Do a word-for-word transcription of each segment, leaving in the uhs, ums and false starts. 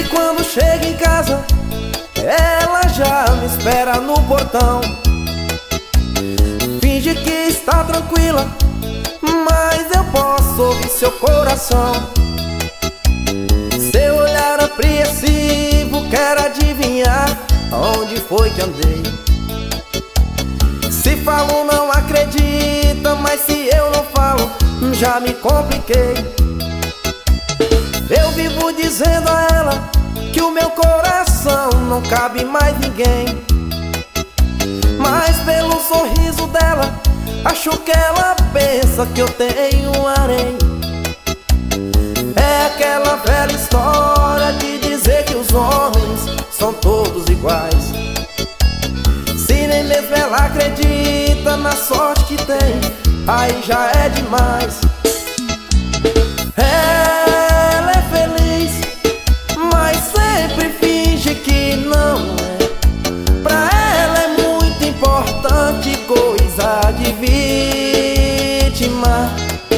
quando chego em casa, ela já me espera no portão. Finge que está tranquila, mas eu posso ouvir seu coração. Seu olhar apreensivo quer adivinhar onde foi que andei. Se falo não acredita, mas se eu não falo já me compliquei. Eu vivo dizendo a ela que o meu coração não cabe mais ninguém, mas pelo sorriso dela acho que ela pensa que eu tenho um harém. É aquela velha história de dizer que os homens são todos iguais. Se nem mesmo ela acredita na sorte que tem, aí já é demais. Ela é feliz, mas sempre finge que não é. Pra ela é muito importante coisa de vítima.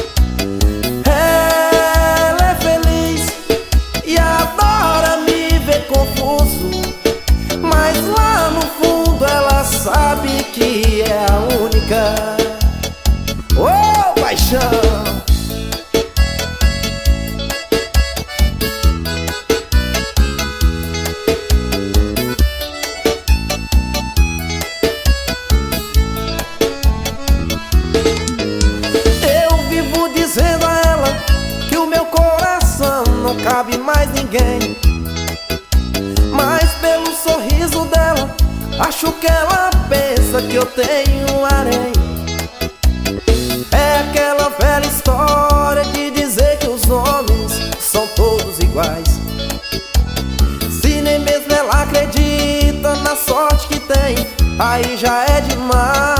Ela é feliz e adora me ver confuso, mas lá no fundo ela sabe que é a única. Oh, paixão! Dizendo a ela que o meu coração não cabe mais ninguém, mas pelo sorriso dela acho que ela pensa que eu tenho um harém. É aquela velha história de dizer que os homens são todos iguais. Se nem mesmo ela acredita na sorte que tem, aí já é demais.